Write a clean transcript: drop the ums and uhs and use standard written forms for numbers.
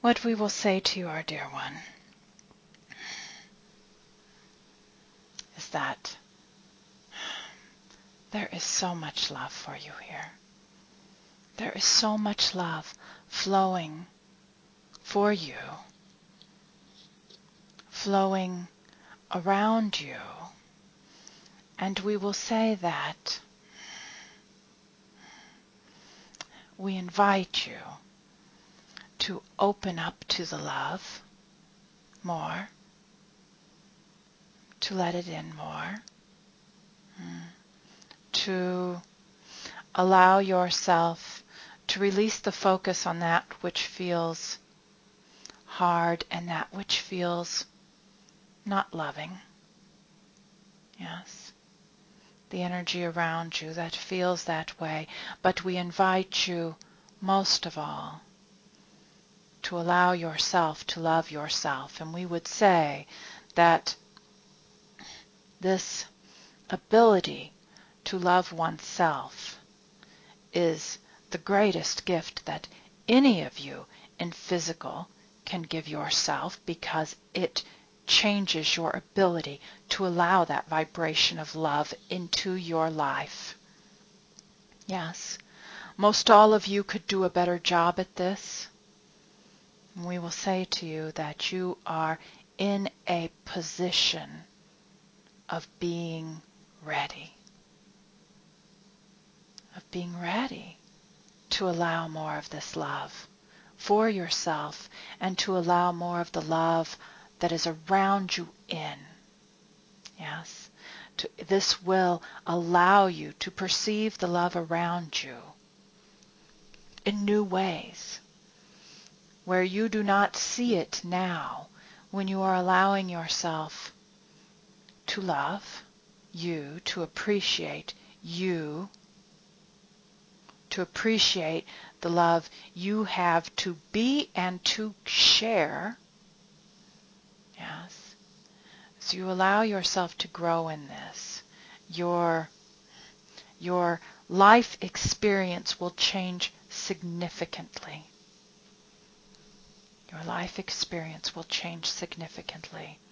What we will say to you, our dear one, is that there is so much love for you here. There is so much love flowing for you, flowing around you. And we will say that we invite you to open up to the love more, to let it in more, to allow yourself to release the focus on that which feels hard and that which feels not loving. Yes. The energy around you that feels that way. But we invite you most of all to allow yourself to love yourself. And we would say that this ability to love oneself is the greatest gift that any of you in physical can give yourself, because it changes your ability to allow that vibration of love into your life. Yes, most all of you could do a better job at this. We will say to you that you are in a position of being ready. Of being ready to allow more of this love for yourself and to allow more of the love that is around you in. Yes. This will allow you to perceive the love around you in new ways, where you do not see it now, when you are allowing yourself to love you, to appreciate you, to appreciate the love you have to be and to share. Yes. So you allow yourself to grow in this. Your life experience will change significantly. Your life experience will change significantly